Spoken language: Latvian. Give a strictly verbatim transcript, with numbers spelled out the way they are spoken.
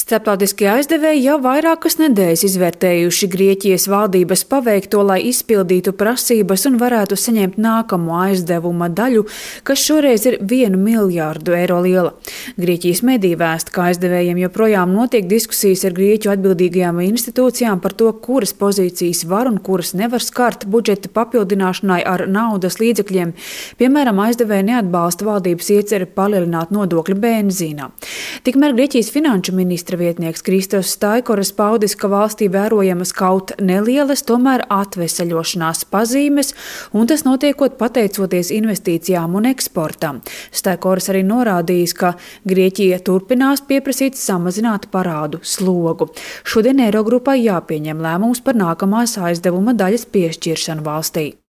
Starptautiskie aizdevēji jau vairākas nedēļas izvērtējuši Grieķijas valdības paveikto, lai izpildītu prasības un varētu saņemt nākamo aizdevuma daļu, kas šoreiz ir vienu miljārdu eiro liela. Grieķijas mediji vēsta, ka aizdevējiem joprojām notiek diskusijas ar Grieķu atbildīgajām institūcijām par to, kuras pozīcijas var un kuras nevar skart budžeta papildināšanai ar naudas līdzekļiem. Piemēram, aizdevēji neatbalsta valdības ieceri palielināt nodokļu benzīnā. Tikmēr Grieķijas finanšu ministrs vietnieks Kristos Staikoras paudis, ka valstī vērojamas kaut nelielas, tomēr atveseļošanās pazīmes, un tas notiekot pateicoties investīcijām un eksportam. Staikoras arī norādījis, ka Grieķija turpinās pieprasīt samazināt parādu slogu. Šodien Eirogrupai jāpieņem lēmums par nākamās aizdevuma daļas piešķiršanu valstī.